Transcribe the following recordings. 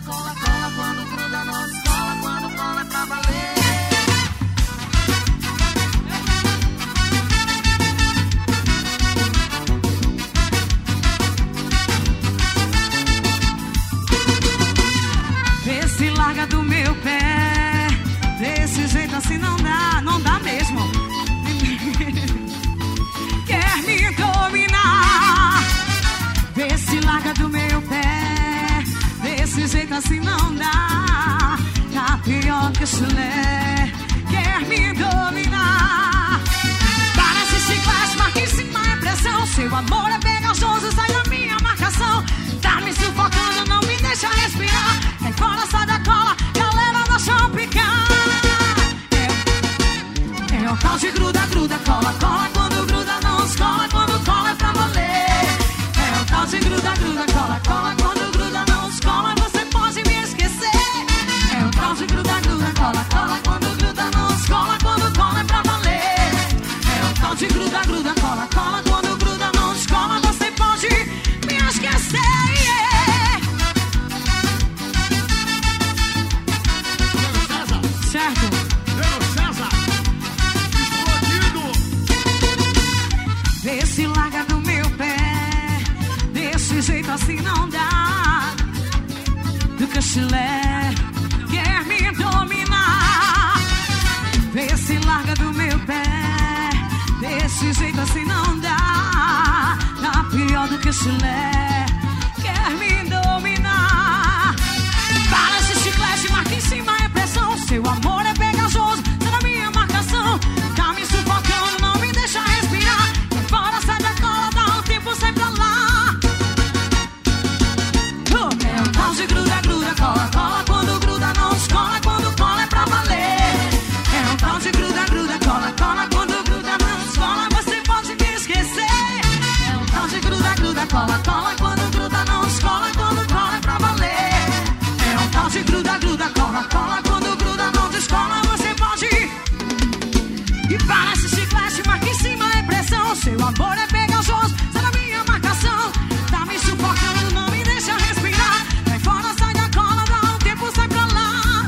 cola, cola quando gruda não descola, quando cola é pra valer. Vê se larga do meu pé, desse jeito assim não dá, não dá mesmo. Quer me dominar? Vê se larga do meu pé, desse jeito assim não dá. Tá pior que chulé. Quer me dominar? Parece chiclete, marca em cima é pressão. Seu amor é pegajoso, sai da minha marcação. Tá me sufocando, não me deixa respirar. Sai fora, sai da cola, galera da Shoppicar. É o tal de gruda, gruda, cola, cola. Quando gruda não escola, quando cola é pra valer. É o tal de gruda, gruda, cola, cola. Quando gruda não escola, você pode me esquecer. É o tal de gruda, gruda, cola, cola. Quando gruda não escola, quando cola é pra valer. É o tal de gruda, gruda, cola, cola. Quando gruda não escola, você pode me esquecer. Certo? Vê se larga do meu pé, desse jeito assim não dá. Do cachilé, quer me dominar? Vê se larga do meu pé, desse jeito assim não dá. Tá pior do que chulé, quer me dominar? Parece chiclete, marca em cima é pressão. Seu amor é pegajoso, sai da minha marcação. Tá me sufocando, não me deixa respirar. Fora, sai da cola, dá um tempo, sai pra lá. É o tal de gruda, gruda, cola, cola. Quando gruda não escola, quando cola é pra valer. É o tal de gruda, gruda, cola, cola. Quando gruda não escola, você pode me esquecer. É o tal de gruda, gruda, cola, cola. Quando gruda não escola, quando cola é pra valer. É o tal de gruda, gruda, cola, cola. Quando gruda não descola, você pode. E parece chiclete, marca em cima é pressão. Seu amor é pegajoso, sai da minha marcação. Tá me sufocando, não me deixa respirar. Vai fora, sai da cola, dá um tempo, sai pra lá.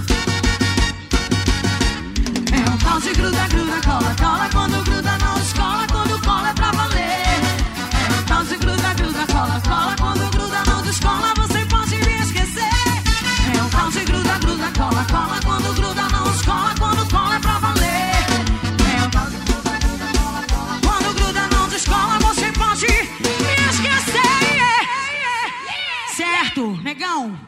É um tal de gruda, gruda, cola, cola. Quando gruda não escola, quando cola é pra valer. É um tal de gruda, gruda, cola, cola. Quando gruda não descola, você pode me esquecer. É um tal de gruda, gruda, cola, cola. Quando gruda não escola, quando cola é pra valer. É um tal de gruda, gruda, cola, cola. Quando gruda não descola, você pode me esquecer. Certo, negão?